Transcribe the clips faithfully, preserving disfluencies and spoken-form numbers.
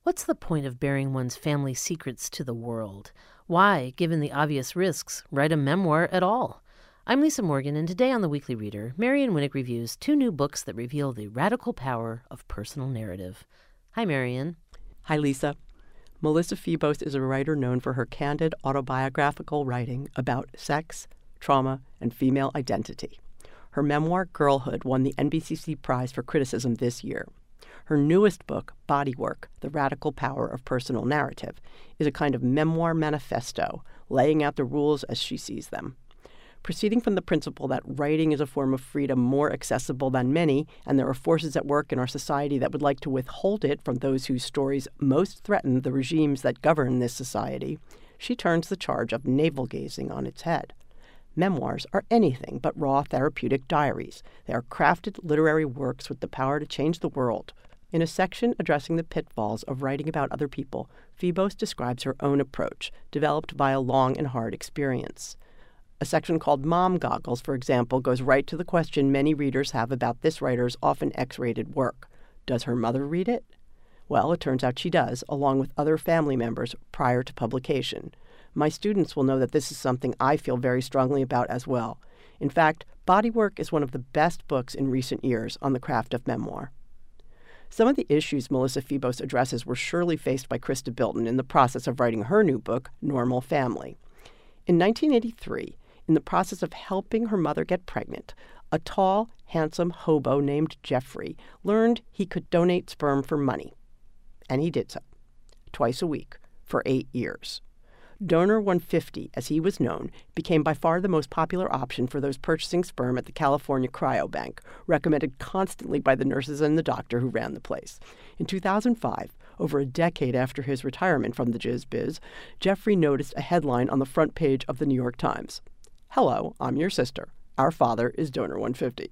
What's the point of bearing one's family secrets to the world? Why, given the obvious risks, write a memoir at all? I'm Lisa Morgan, and today on The Weekly Reader, Marion Winik reviews two new books that reveal the radical power of personal narrative. Hi, Marion. Hi, Lisa. Melissa Febos is a writer known for her candid autobiographical writing about sex, trauma, and female identity. Her memoir, Girlhood, won the N B C C Prize for Criticism this year. Her newest book, Bodywork, The Radical Power of Personal Narrative, is a kind of memoir manifesto, laying out the rules as she sees them. Proceeding from the principle that writing is a form of freedom more accessible than many, and there are forces at work in our society that would like to withhold it from those whose stories most threaten the regimes that govern this society, she turns the charge of navel-gazing on its head. Memoirs are anything but raw therapeutic diaries. They are crafted literary works with the power to change the world. In a section addressing the pitfalls of writing about other people, Febos describes her own approach, developed via long and hard experience. A section called Mom Goggles, for example, goes right to the question many readers have about this writer's often X-rated work. Does her mother read it? Well, it turns out she does, along with other family members prior to publication. My students will know that this is something I feel very strongly about as well. In fact, Bodywork is one of the best books in recent years on the craft of memoir. Some of the issues Melissa Febos addresses were surely faced by Krista Bilton in the process of writing her new book, Normal Family. In nineteen eighty-three, in the process of helping her mother get pregnant, a tall, handsome hobo named Jeffrey learned he could donate sperm for money. And he did so, twice a week, for eight years. Donor one fifty, as he was known, became by far the most popular option for those purchasing sperm at the California Cryobank, recommended constantly by the nurses and the doctor who ran the place. In two thousand five, over a decade after his retirement from the jizz biz, Jeffrey noticed a headline on the front page of the New York Times. "Hello, I'm your sister. Our father is donor one fifty.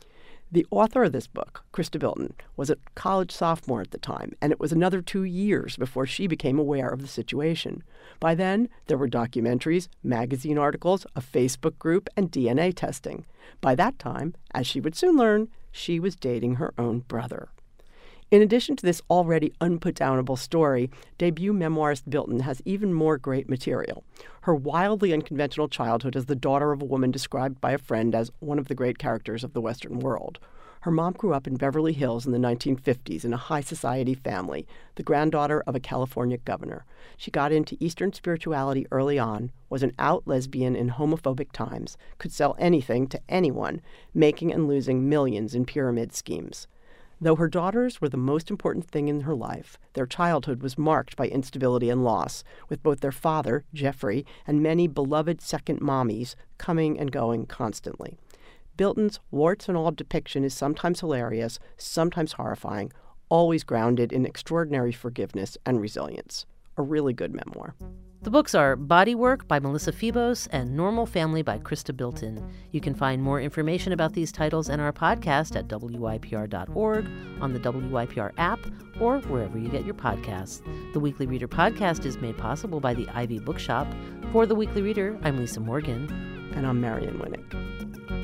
The author of this book, Krista Bilton, was a college sophomore at the time, and it was another two years before she became aware of the situation. By then, there were documentaries, magazine articles, a Facebook group, and D N A testing. By that time, as she would soon learn, she was dating her own brother. In addition to this already unputdownable story, debut memoirist Bilton has even more great material. Her wildly unconventional childhood as the daughter of a woman described by a friend as one of the great characters of the Western world. Her mom grew up in Beverly Hills in the nineteen fifties in a high society family, the granddaughter of a California governor. She got into Eastern spirituality early on, was an out lesbian in homophobic times, could sell anything to anyone, making and losing millions in pyramid schemes. Though her daughters were the most important thing in her life, their childhood was marked by instability and loss, with both their father, Jeffrey, and many beloved second mommies coming and going constantly. Bilton's warts and all depiction is sometimes hilarious, sometimes horrifying, always grounded in extraordinary forgiveness and resilience. A really good memoir. The books are Bodywork by Melissa Febos and Normal Family by Krista Bilton. You can find more information about these titles and our podcast at W Y P R dot org, on the W Y P R app, or wherever you get your podcasts. The Weekly Reader podcast is made possible by the Ivy Bookshop. For The Weekly Reader, I'm Lisa Morgan. And I'm Marion Winik.